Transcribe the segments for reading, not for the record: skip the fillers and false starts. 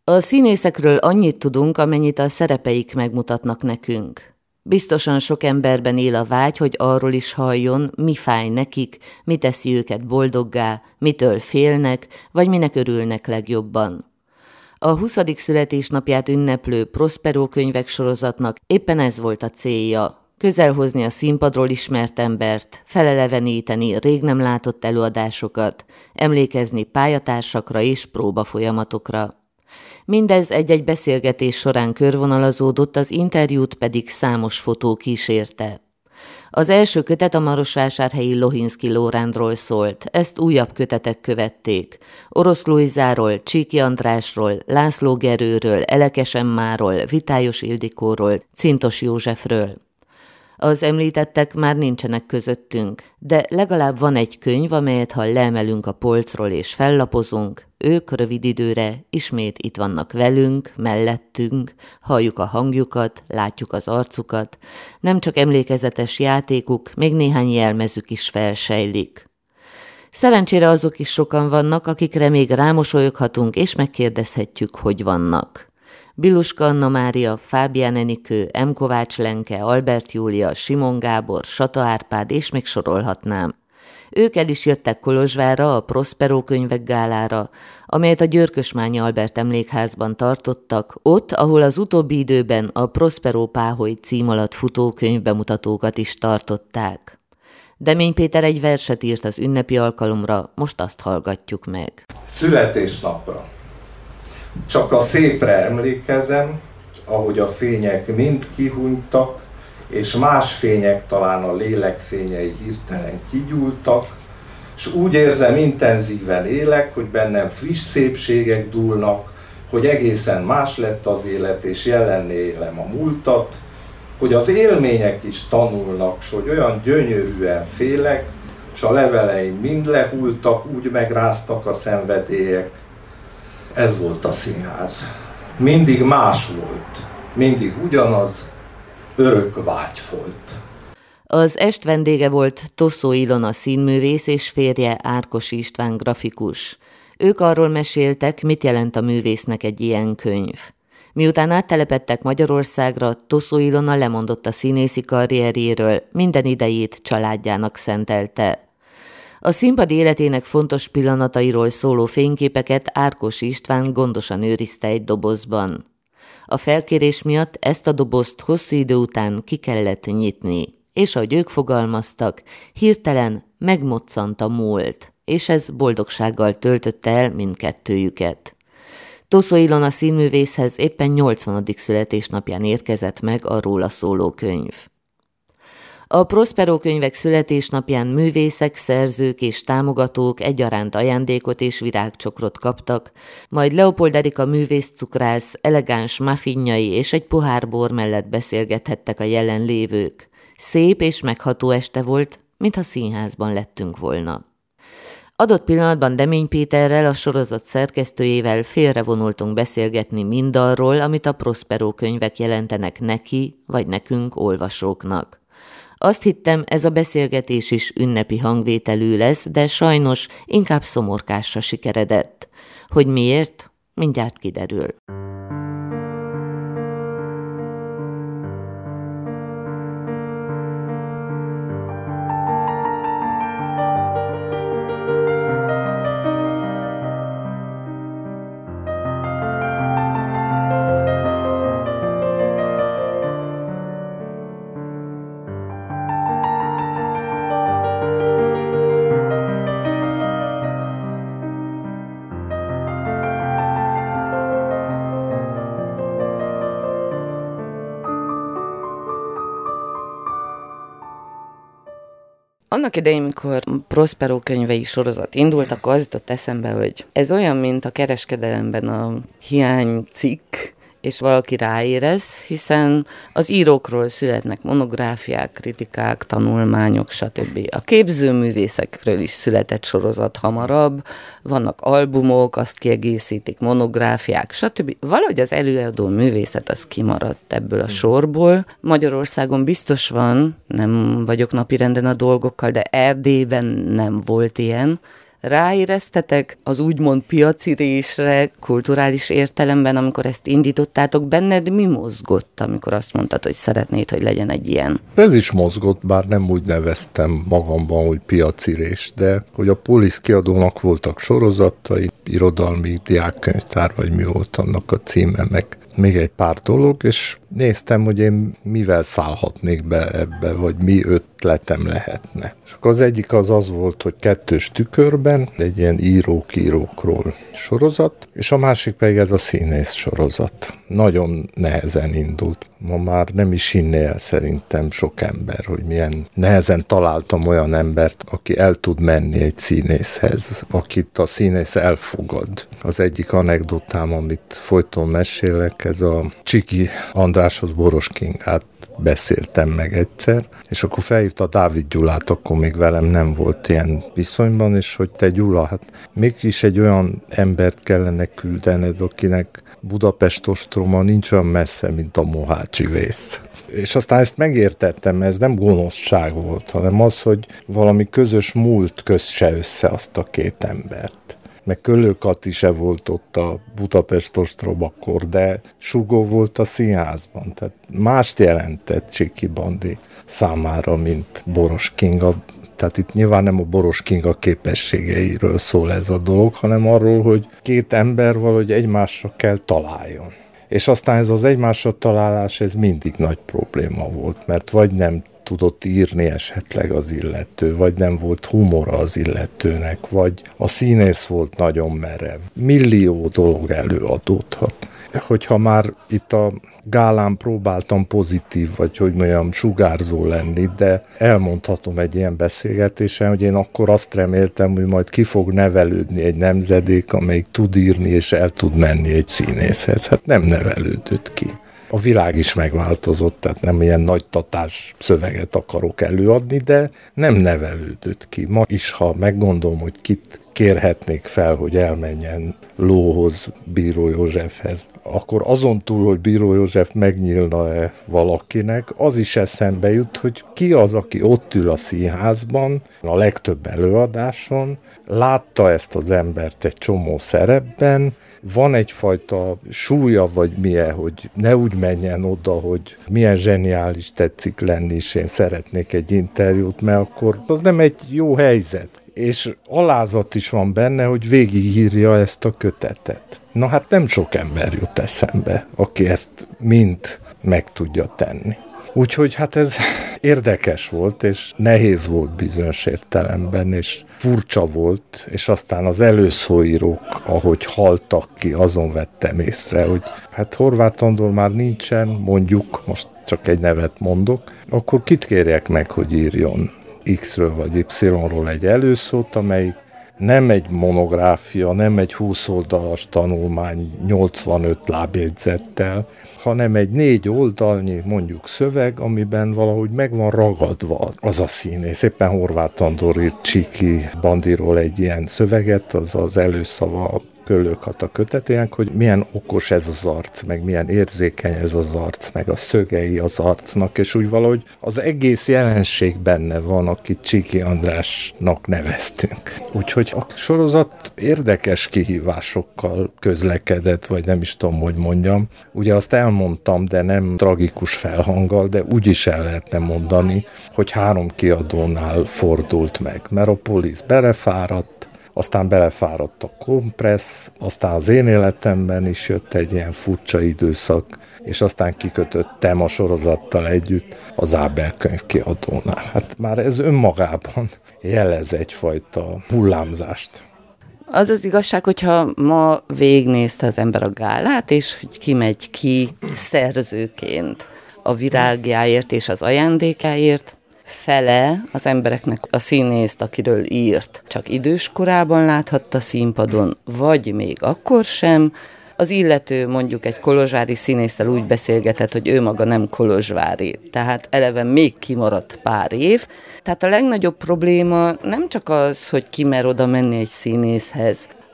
A színészekről annyit tudunk, amennyit a szerepeik megmutatnak nekünk. Biztosan sok emberben él a vágy, hogy arról is halljon, mi fáj nekik, mi teszi őket boldoggá, mitől félnek, vagy minek örülnek legjobban. A 20. születésnapját ünneplő Prospero könyvek sorozatnak éppen ez volt a célja. Közelhozni a színpadról ismert embert, feleleveníteni rég nem látott előadásokat, emlékezni pályatársakra és próbafolyamatokra. Mindez egy-egy beszélgetés során körvonalazódott, az interjút pedig számos fotó kísérte. Az első kötet a marosvásárhelyi Lohinszky Lórándról szólt, ezt újabb kötetek követték. Orosz Lujzáról, Csíki Andrásról, László Gerőről, Elekes Emmáról, Vitályos Ildikóról, Cintos Józsefről. Az említettek már nincsenek közöttünk, de legalább van egy könyv, amelyet ha leemelünk a polcról és fellapozunk, ők rövid időre ismét itt vannak velünk, mellettünk, halljuk a hangjukat, látjuk az arcukat, nem csak emlékezetes játékuk, még néhány jelmezük is felsejlik. Szerencsére azok is sokan vannak, akikre még rámosolyoghatunk és megkérdezhetjük, hogy vannak. Biluska Anna Mária, Fábián Enikő, M. Kovács Lenke, Albert Júlia, Simon Gábor, Sata Árpád, és még sorolhatnám. Ők el is jöttek Kolozsvárra a Prospero könyvek gálára, amelyet a Györkösmányi Albert emlékházban tartottak, ott, ahol az utóbbi időben a Prospero Páholy cím alatt futó könyvbemutatókat is tartották. Demény Péter egy verset írt az ünnepi alkalomra, most azt hallgatjuk meg. Születésnapra. Csak a szépre emlékezem, ahogy a fények mind kihunytak, és más fények, talán a lélek fényei hirtelen kigyúltak, és úgy érzem, intenzíven élek, hogy bennem friss szépségek dúlnak, hogy egészen más lett az élet, és jelenné élem a múltat, hogy az élmények is tanulnak, s hogy olyan gyönyörűen félek, s a leveleim mind lehultak, úgy megráztak a szenvedélyek. Ez volt a színház. Mindig más volt, mindig ugyanaz, örök vágy volt. Az est vendége volt Toszó Ilona színművész és férje Árkos István grafikus. Ők arról meséltek, mit jelent a művésznek egy ilyen könyv. Miután áttelepedtek Magyarországra, Toszó Ilona lemondott a színészi karrierjéről, minden idejét családjának szentelte. A színpadi életének fontos pillanatairól szóló fényképeket Árkos István gondosan őrizte egy dobozban. A felkérés miatt ezt a dobozt hosszú idő után ki kellett nyitni, és ahogy ők fogalmaztak, hirtelen megmoccant a múlt, és ez boldogsággal töltötte el mindkettőjüket. Toszó Ilona színművészhez éppen 80. születésnapján érkezett meg a róla szóló könyv. A Prospero könyvek születésnapján művészek, szerzők és támogatók egyaránt ajándékot és virágcsokrot kaptak, majd Leopold Erika művészcukrász elegáns muffinjai és egy pohár bor mellett beszélgethettek a jelenlévők. Szép és megható este volt, mintha színházban lettünk volna. Adott pillanatban Demény Péterrel, a sorozat szerkesztőjével félrevonultunk beszélgetni mindarról, amit a Prospero könyvek jelentenek neki vagy nekünk olvasóknak. Azt hittem, ez a beszélgetés is ünnepi hangvételű lesz, de sajnos inkább szomorkásra sikeredett. Hogy miért? Mindjárt kiderül. Annak idején, amikor Prospero könyvei sorozat indult, akkor az jutott eszembe, hogy ez olyan, mint a kereskedelemben a hiánycikk, és valaki ráérez, hiszen az írókról születnek monográfiák, kritikák, tanulmányok, stb. A képzőművészekről is született sorozat hamarabb, vannak albumok, azt kiegészítik, monográfiák, stb. Valahogy az előadó művészet az kimaradt ebből a sorból. Magyarországon biztos van, nem vagyok napirenden a dolgokkal, de Erdélyben nem volt ilyen. ráéreztetek az úgymond piacirésre, kulturális értelemben, amikor ezt indítottátok? Benned mi mozgott, amikor azt mondtad, hogy szeretnéd, hogy legyen egy ilyen? Ez is mozgott, bár nem úgy neveztem magamban, hogy piacirés, de hogy a Polisz kiadónak voltak sorozatai, irodalmi diákkönyvtár, vagy mi volt annak a címe, meg még egy pár dolog, és néztem, hogy én mivel szállhatnék be ebbe, vagy mi ötletem lehetne. És akkor az egyik az volt, hogy 2 tükörben, egy ilyen írókról sorozat, és a másik pedig ez a színész sorozat. Nagyon nehezen indult. Ma már nem is hinné el szerintem sok ember, hogy milyen nehezen találtam olyan embert, aki el tud menni egy színészhez, akit a színész elfogad. Az egyik anekdotám, amit folyton mesélek, ez a Csiki Andráshoz Boros Kingát beszéltem meg egyszer, és akkor felhívta Dávid Gyulát, akkor még velem nem volt ilyen viszonyban, és hogy te Gyula, hát mégis egy olyan embert kellene küldened, akinek Budapest ostroma nincs olyan messze, mint a Mohácsi vész. És aztán ezt megértettem, ez nem gonoszság volt, hanem az, hogy valami közös múlt kösse össze azt a 2 embert. Meg Köllő Kati se volt ott a Budapest ostromakor, de Sugó volt a színházban. Tehát mást jelentett Csiki Bandi számára, mint Boros Kinga. Tehát itt nyilván nem a Boros Kinga képességeiről szól ez a dolog, hanem arról, hogy 2 ember valahogy egymásra kell találjon. És aztán ez az egymásra találás, ez mindig nagy probléma volt, mert vagy nem tudott írni esetleg az illető, vagy nem volt humora az illetőnek, vagy a színész volt nagyon merev. Millió dolog előadódhat. Hogyha már itt a gálán próbáltam pozitív, vagy hogy mondjam, sugárzó lenni, de elmondhatom egy ilyen beszélgetésen, hogy én akkor azt reméltem, hogy majd ki fog nevelődni egy nemzedék, amelyik tud írni és el tud menni egy színészhez. Hát nem nevelődött ki. A világ is megváltozott, tehát nem ilyen nagy tatás szöveget akarok előadni, de nem nevelődött ki. Ma is, ha meggondolom, hogy kit kérhetnék fel, hogy elmenjen Lóhoz, Bíró Józsefhez, akkor azon túl, hogy Bíró József megnyílna-e valakinek, az is eszembe jut, hogy ki az, aki ott ül a színházban, a legtöbb előadáson, látta ezt az embert egy csomó szerepben, van egyfajta súlya, vagy milyen, hogy ne úgy menjen oda, hogy milyen zseniális tetszik lenni, és én szeretnék egy interjút, mert akkor az nem egy jó helyzet. És alázat is van benne, hogy végigírja ezt a kötetet. Na hát nem sok ember jut eszembe, aki ezt mind meg tudja tenni. Úgyhogy hát ez érdekes volt, és nehéz volt bizonyos értelemben, és furcsa volt, és aztán az előszóírók, ahogy haltak ki, azon vettem észre, hogy hát Horváth Andor már nincsen, mondjuk, most csak egy nevet mondok, akkor kit kérjek meg, hogy írjon X-ről vagy Y-ról egy előszót, amelyik nem egy monográfia, nem egy 20 oldalas tanulmány 85 lábjegyzettel, hanem egy 4 oldalnyi mondjuk szöveg, amiben valahogy meg van ragadva az a színész. Éppen Horváth Andor írt Csiki Bandiról egy ilyen szöveget, az az előszava Köllő Kata kötetének, hogy milyen okos ez az arc, meg milyen érzékeny ez az arc, meg a szögei az arcnak, és úgy valahogy az egész jelenség benne van, akit Csiki Andrásnak neveztünk. Úgyhogy a sorozat érdekes kihívásokkal közlekedett, vagy nem is tudom, hogy mondjam. Ugye azt elmondtam, de nem tragikus felhanggal, de úgy is el lehetne mondani, hogy 3 kiadónál fordult meg, mert a Polisz belefáradt, aztán belefáradt a Kompressz, aztán az én életemben is jött egy ilyen furcsa időszak, és aztán kikötöttem a sorozattal együtt az Ábel könyvkiadónál. Hát már ez önmagában jelez egyfajta hullámzást. Az az igazság, hogyha ma végignézte az ember a gálát, és hogy kimegy ki szerzőként a virágjáért és az ajándékáért, fele az embereknek a színészt, akiről írt, csak idős korában láthatta színpadon, vagy még akkor sem. Az illető mondjuk egy kolozsvári színésszel úgy beszélgetett, hogy ő maga nem kolozsvári, tehát eleve még kimaradt pár év. Tehát a legnagyobb probléma nem csak az, hogy ki mer oda menni egy színészhez,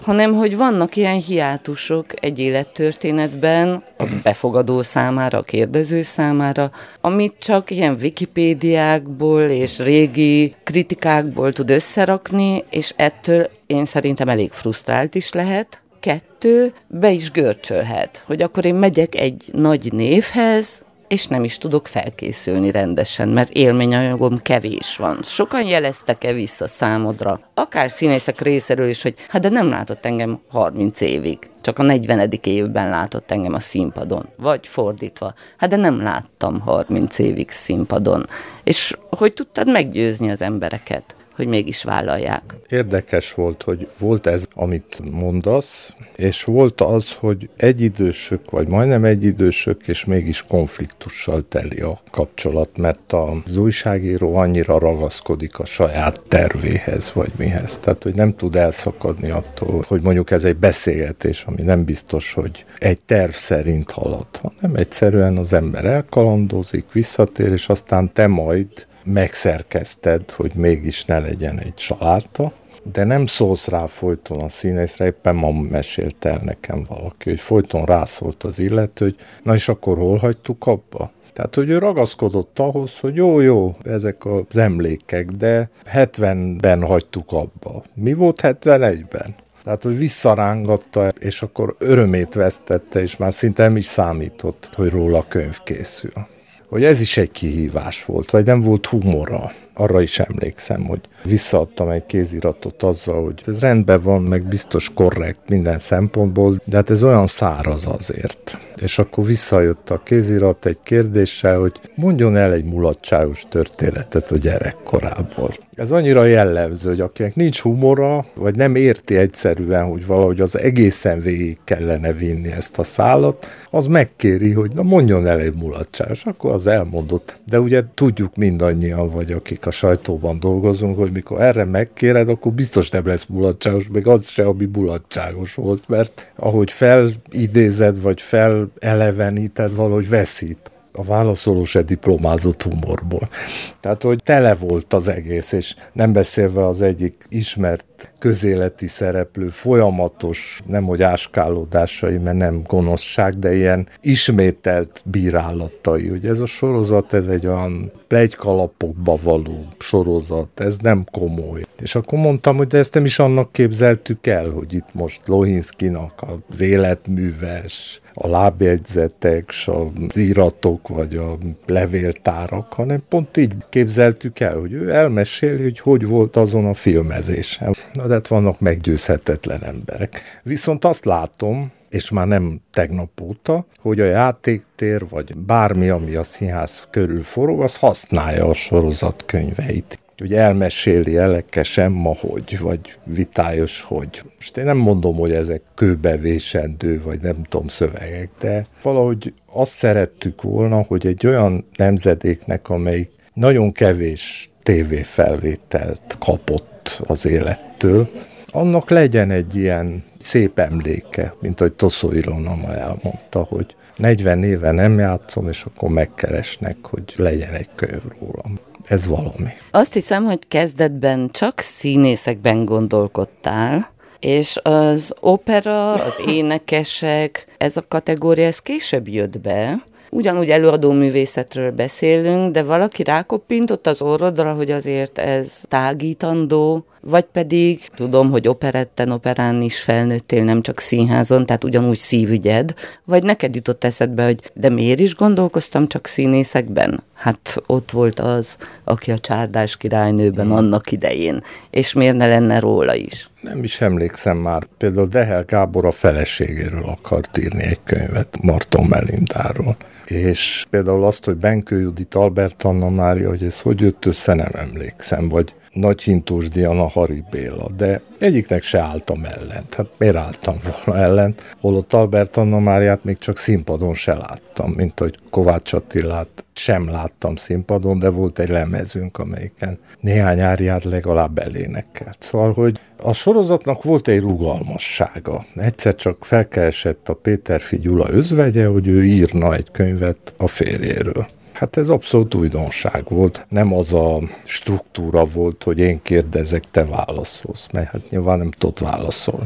hanem hogy vannak ilyen hiátusok egy élettörténetben a befogadó számára, a kérdező számára, amit csak ilyen Wikipédiákból és régi kritikákból tud összerakni, és ettől én szerintem elég frusztrált is lehet. 2, be is görcsölhet, hogy akkor én megyek egy nagy névhez, és nem is tudok felkészülni rendesen, mert élményanyagom kevés van. Sokan jeleztek-e vissza számodra, akár színészek részéről is, hogy hát de nem látott engem 30 évig, csak a 40. évben látott engem a színpadon. Vagy fordítva, hát de nem láttam 30 évig színpadon. És hogy tudtad meggyőzni az embereket, hogy mégis vállalják? Érdekes volt, hogy volt ez, amit mondasz, és volt az, hogy egyidősök, vagy majdnem egyidősök, és mégis konfliktussal teli a kapcsolat, mert az újságíró annyira ragaszkodik a saját tervéhez, vagy mihez. Tehát, hogy nem tud elszakadni attól, hogy mondjuk ez egy beszélgetés, ami nem biztos, hogy egy terv szerint halad, hanem egyszerűen az ember elkalandozik, visszatér, és aztán te majd megszerkezted, hogy mégis ne legyen egy saláta, de nem szólsz rá folyton a színészre, éppen ma mesélt el nekem valaki, hogy folyton rászólt az illető, hogy na és akkor hol hagytuk abba? Tehát, hogy ő ragaszkodott ahhoz, hogy jó, ezek az emlékek, de 70-ben hagytuk abba. Mi volt 71-ben? Tehát, hogy visszarángatta, és akkor örömét vesztette, és már szinte nem is számított, hogy róla könyv készül. Hogy ez is egy kihívás volt, vagy nem volt humora. Arra is emlékszem, hogy visszaadtam egy kéziratot azzal, hogy ez rendben van, meg biztos korrekt minden szempontból, de hát ez olyan száraz azért. És akkor visszajött a kézirat egy kérdéssel, hogy mondjon el egy mulatságos történetet a gyerekkorából. Ez annyira jellemző, hogy akinek nincs humora, vagy nem érti egyszerűen, hogy valahogy az egészen végig kellene vinni ezt a szálat, az megkéri, hogy na mondjon el egy mulatságos, akkor az elmondott. De ugye tudjuk mindannyian, vagy akik a sajtóban dolgozunk, hogy mikor erre megkéred, akkor biztos nem lesz mulatságos, meg az se, ami mulatságos volt, mert ahogy felidézed, vagy feleleveníted, valahogy veszít. A válaszoló se diplomázott humorból. Tehát, hogy tele volt az egész, és nem beszélve az egyik ismert közéleti szereplő folyamatos, nemhogy áskálódásai, mert nem gonoszság, de ilyen ismételt bírálatai. Hogy ez a sorozat, ez egy olyan pletykalapokba való sorozat, ez nem komoly. És akkor mondtam, hogy de ezt nem is annak képzeltük el, hogy itt most Lohinszkinak az életműves, a lábjegyzetek, az íratok, vagy a levéltárak, hanem pont így képzeltük el, hogy ő elmeséli, hogy volt azon a filmezésen. Na, de hát vannak meggyőzhetetlen emberek. Viszont azt látom, és már nem tegnap óta, hogy a játéktér, vagy bármi, ami a színház körül forog, az használja a sorozat könyveit. Hogy elmeséli elekesen ma hogy, vagy vitályos hogy. Most én nem mondom, hogy ezek kőbevésendő, vagy nem tudom szövegek, de valahogy azt szerettük volna, hogy egy olyan nemzedéknek, amelyik nagyon kevés tévéfelvételt kapott az élettől, annak legyen egy ilyen szép emléke, mint ahogy Toszó Ilona elmondta, hogy 40 éve nem játszom, és akkor megkeresnek, hogy legyen egy könyv rólam. Ez valami. Azt hiszem, hogy kezdetben csak színészekben gondolkodtál, és az opera, az énekesek, ez a kategória, ez később jött be. Ugyanúgy előadó művészetről beszélünk, de valaki rákoppintott az orrodra, hogy azért ez tágítandó, vagy pedig tudom, hogy operán is felnőttél, nem csak színházon, tehát ugyanúgy szívügyed, vagy neked jutott eszedbe, hogy de miért is gondolkoztam csak színészekben? Hát ott volt az, aki a Csárdás királynőben annak idején, és miért ne lenne róla is? Nem is emlékszem már. Például Dehel Gábor a feleségéről akart írni egy könyvet, Marton Melindáról. És például azt, hogy Benkő Judit, Albert Anna Mária, hogy ez hogy jött össze, nem emlékszem, vagy Nagy Hintós Diana, Hari Béla, de egyiknek se álltam ellen. Hát miért álltam volna ellen? Holott Albert Anna Máriát még csak színpadon se láttam, mint hogy Kovács Attilát sem láttam színpadon, de volt egy lemezünk, amelyiken néhány áriát legalább elénekelt. Szóval, hogy a sorozatnak volt egy rugalmassága. Egyszer csak felkeresett a Péterfi Gyula özvegye, hogy ő írna egy könyvet a férjéről. Hát ez abszolút újdonság volt. Nem az a struktúra volt, hogy én kérdezek, te válaszolsz, mert hát nyilván nem tudott válaszolni.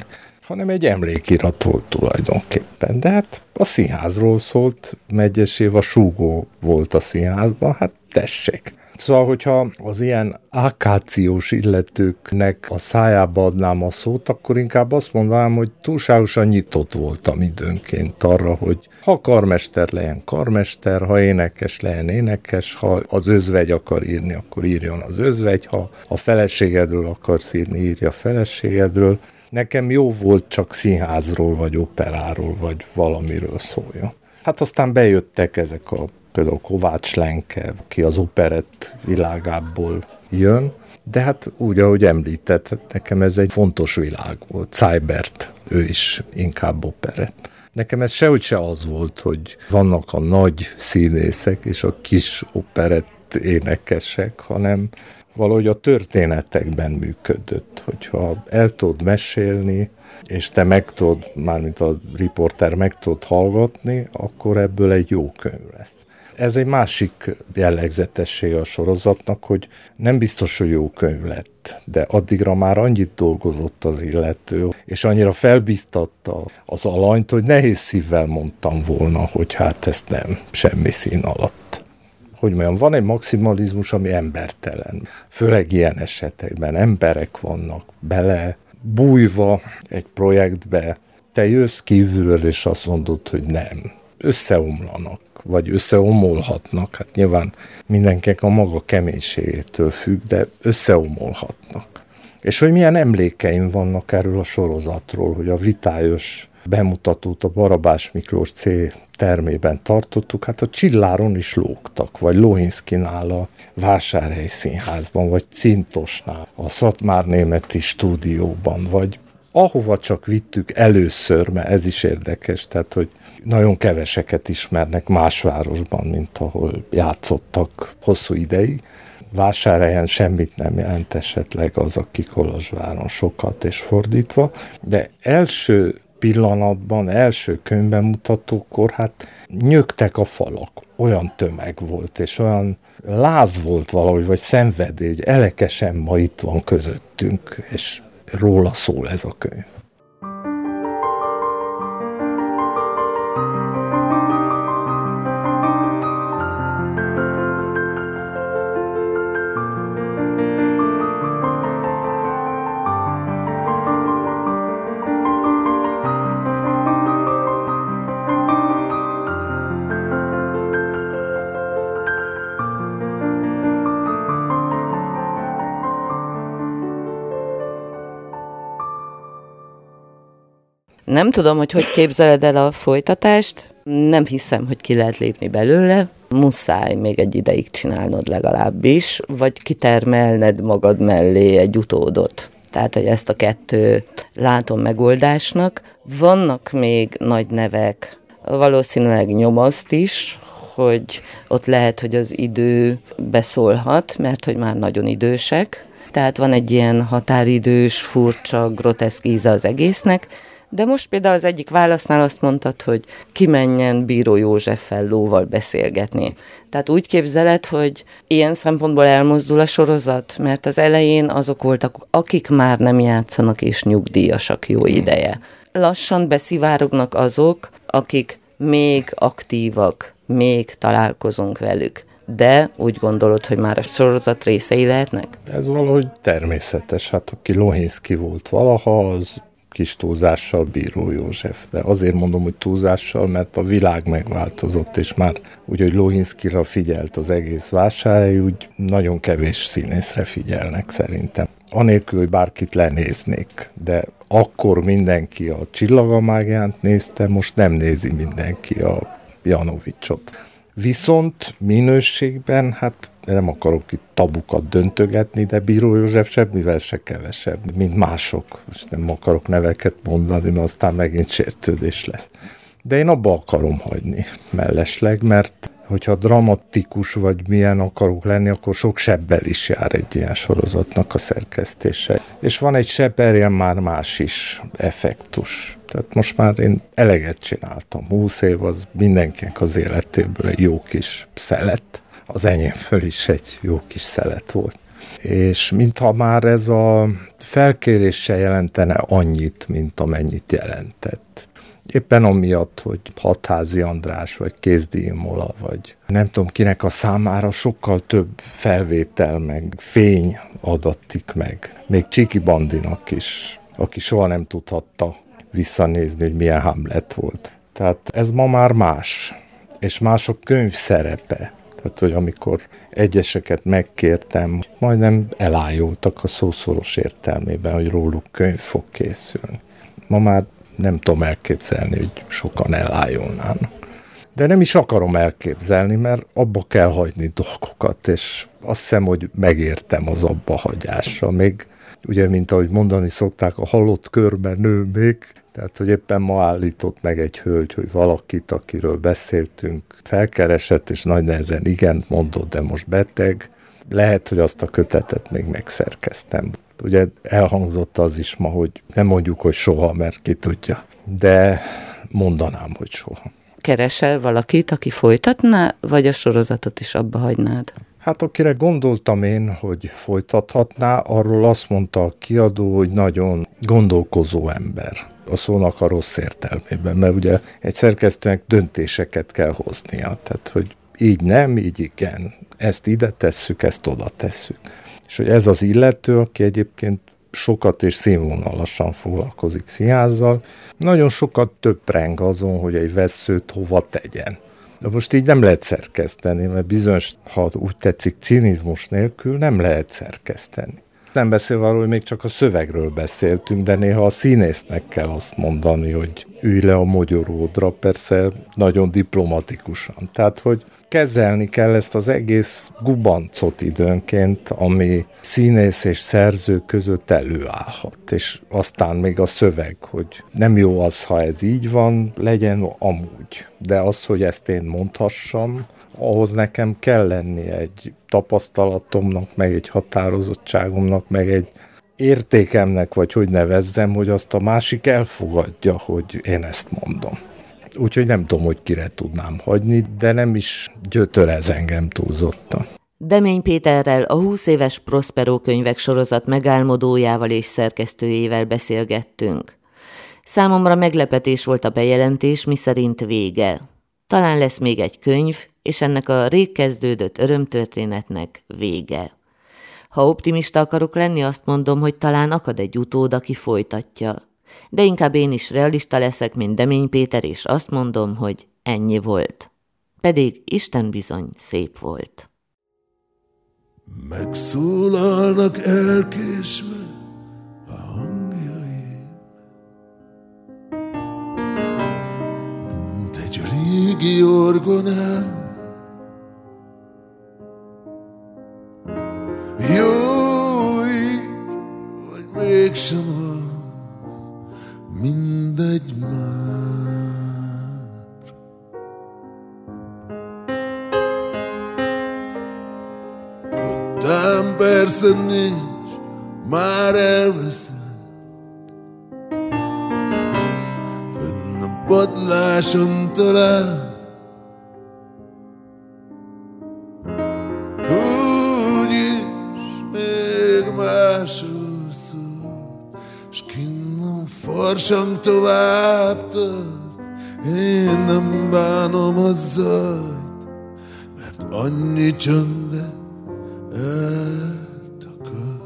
hanem egy emlékirat volt tulajdonképpen. De hát a színházról szólt, Megyes a súgó volt a színházban, hát tessék. Szóval, hogyha az ilyen akációs illetőknek a szájába adnám a szót, akkor inkább azt mondanám, hogy túlságosan nyitott voltam időnként arra, hogy ha karmester legyen karmester, ha énekes legyen énekes, ha az özvegy akar írni, akkor írjon az özvegy, ha a feleségedről akarsz írni, írja a feleségedről. Nekem jó volt csak színházról, vagy operáról, vagy valamiről szóljon. Hát aztán bejöttek ezek például Kovács Lenke, ki az operett világából jön, de hát úgy, ahogy említett, nekem ez egy fontos világ volt. Seibert, ő is inkább operett. Nekem ez sehogy se az volt, hogy vannak a nagy színészek és a kis operett énekesek, hanem valahogy a történetekben működött, hogyha el tudod mesélni, és te meg tudod, mármint a riporter meg tudod hallgatni, akkor ebből egy jó könyv lesz. Ez egy másik jellegzetessége a sorozatnak, hogy nem biztos, hogy jó könyv lett, de addigra már annyit dolgozott az illető, és annyira felbiztatta az alanyt, hogy nehéz szívvel mondtam volna, hogy hát ezt nem, semmi szín alatt. Hogy mondjam, van egy maximalizmus, ami embertelen. Főleg ilyen esetekben emberek vannak bele bújva egy projektbe. Te jössz kívülről, és azt mondod, hogy nem. Összeomlanak, vagy összeomolhatnak. Hát nyilván mindenkinek a maga keménységétől függ, de összeomolhatnak. És hogy milyen emlékeim vannak erről a sorozatról, hogy a vitályos bemutatót a Barabás Miklós C termében tartottuk, hát a Csilláron is lógtak, vagy Lóhinszkinál a Vásárhelyi Színházban, vagy Cintosnál, a Szatmárnémeti stúdióban, vagy ahova csak vittük először, mert ez is érdekes, tehát hogy nagyon keveseket ismernek más városban, mint ahol játszottak hosszú ideig. Vásárhelyen semmit nem jelent esetleg az, aki Kolozsváron sokat és fordítva, de első pillanatban, első könyvbemutatókor hát nyögtek a falak. Olyan tömeg volt, és olyan láz volt valahogy, vagy szenvedély, hogy Elekesen ma itt van közöttünk, és róla szól ez a könyv. Nem tudom, hogy képzeled el a folytatást, nem hiszem, hogy ki lehet lépni belőle, muszáj még egy ideig csinálnod legalábbis, vagy kitermelned magad mellé egy utódot. Tehát, hogy ezt a kettőt látom megoldásnak. Vannak még nagy nevek, valószínűleg nyomaszt is, hogy ott lehet, hogy az idő beszólhat, mert hogy már nagyon idősek. Tehát van egy ilyen határidős, furcsa, groteszk íze az egésznek, de most például az egyik válasznál azt mondtad, hogy kimenjen Bíró Józseffel lóval beszélgetni. Tehát úgy képzeled, hogy ilyen szempontból elmozdul a sorozat, mert az elején azok voltak, akik már nem játszanak és nyugdíjasak jó ideje. Lassan beszivárognak azok, akik még aktívak, még találkozunk velük. De úgy gondolod, hogy már a sorozat részei lehetnek? Ez valahogy természetes. Hát aki Lóhinszki volt valaha, az kis túlzással Bíró József. De azért mondom, hogy túlzással, mert a világ megváltozott, és már úgy, hogy Lóhinszkira figyelt az egész Vásárhely, úgy nagyon kevés színészre figyelnek szerintem. Anélkül, hogy bárkit lenéznék, de akkor mindenki a Csillagamágiánt nézte, most nem nézi mindenki a Janovicsot. Viszont minőségben, hát nem akarok itt tabukat döntögetni, de Bíró József semmivel se kevesebb, mint mások. Most nem akarok neveket mondani, mert aztán megint sértődés lesz. De én abba akarom hagyni mellesleg, mert hogyha dramatikus vagy milyen akarok lenni, akkor sok sebbel is jár egy ilyen sorozatnak a szerkesztése. És van egy sebberjen már más is effektus. Tehát most már én eleget csináltam. 20 év az mindenkinek az életéből egy jó kis szelet. Az enyémből is egy jó kis szelet volt. És mintha már ez a felkérés se jelentene annyit, mint amennyit jelentett. Éppen amiatt, hogy Hatházi András, vagy Kézdíj Mola, vagy nem tudom kinek a számára sokkal több felvétel, meg fény adatik meg. Még Csiki Bandinak is, aki soha nem tudhatta visszanézni, hogy milyen Hamlet volt. Tehát ez ma már más, és más a könyv szerepe. Tehát, hogy amikor egyeseket megkértem, majdnem elájultak a szószoros értelmében, hogy róluk könyv fog készülni. Ma már nem tudom elképzelni, hogy sokan elájulnának. De nem is akarom elképzelni, mert abba kell hagyni dolgokat, és azt hiszem, hogy megértem az abba hagyásra. Még ugye, mint ahogy mondani szokták, a halott körben nő még, tehát, hogy éppen ma állított meg egy hölgy, hogy valakit, akiről beszéltünk, felkeresett, és nagy nehezen igent mondott, de most beteg. Lehet, hogy azt a kötetet még megszerkeztem. Ugye elhangzott az is ma, hogy nem mondjuk, hogy soha, mert ki tudja, de mondanám, hogy soha. Keresel valakit, aki folytatná, vagy a sorozatot is abba hagynád? Hát akire gondoltam én, hogy folytathatná, arról azt mondta a kiadó, hogy nagyon gondolkozó ember. A szónak a rossz értelmében, mert ugye egy szerkesztőnek döntéseket kell hoznia. Tehát, hogy így nem, így igen. Ezt ide tesszük, ezt oda tesszük. És hogy ez az illető, aki egyébként sokat és színvonalasan foglalkozik színházzal, nagyon sokat töpreng azon, hogy egy vesszőt hova tegyen. De most így nem lehet szerkeszteni, mert bizonyos, ha úgy tetszik, cinizmus nélkül nem lehet szerkeszteni. Nem beszélve arról, hogy még csak a szövegről beszéltünk, de néha a színésznek kell azt mondani, hogy ülj le a mogyoródra, persze nagyon diplomatikusan. Tehát, hogy kezelni kell ezt az egész gubancot időnként, ami színész és szerző között előállhat. És aztán még a szöveg, hogy nem jó az, ha ez így van, legyen amúgy. De az, hogy ezt én mondhassam, ahhoz nekem kell lenni egy tapasztalatomnak, meg egy határozottságomnak, meg egy értékemnek, vagy hogy nevezzem, hogy azt a másik elfogadja, hogy én ezt mondom. Úgyhogy nem tudom, hogy kire tudnám hagyni, de nem is gyötörez engem túlzottan. Demény Péterrel, a 20 éves Prospero könyvek sorozat megálmodójával és szerkesztőjével beszélgettünk. Számomra meglepetés volt a bejelentés, miszerint vége. Talán lesz még egy könyv, és ennek a rég kezdődött örömtörténetnek vége. Ha optimista akarok lenni, azt mondom, hogy talán akad egy utód, aki folytatja. De inkább én is realista leszek, mint Demény Péter, és azt mondom, hogy ennyi volt. Pedig Isten bizony szép volt. Megszólalnak elkésve a hangjaim, mint egy régi orgonám. Jó így, vagy mégsem az, mindegy már. Kottám persze nincs, már elveszett, fönn a padláson talán. S kinn a farsang tovább tart, én nem bánom a zajt, mert annyi csöndet eltakart.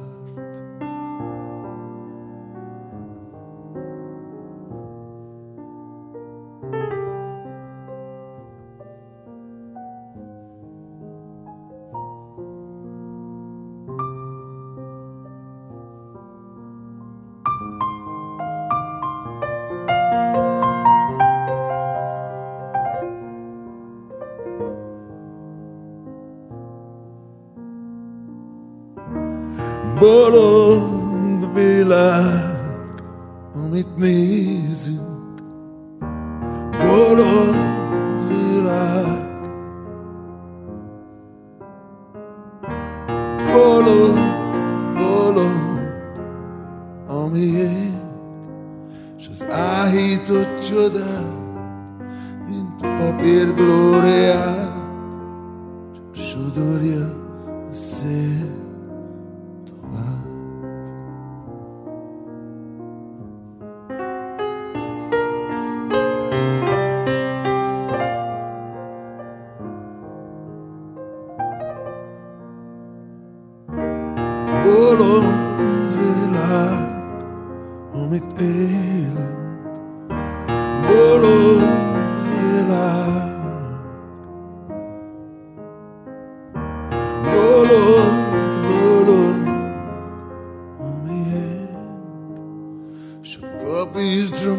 Bolond világ, amit nézünk, bolond világ, bolond, bolond, ami ég, s az áhított csodát, mint papír glóriát, csak sodorja a szél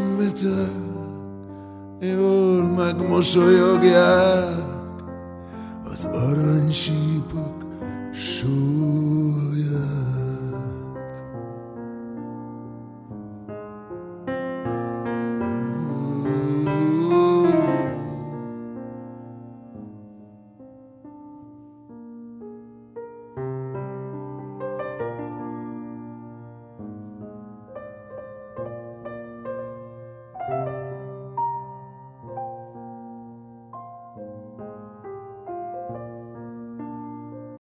említek, jól megmosolyogják az aranysípok sóhaját.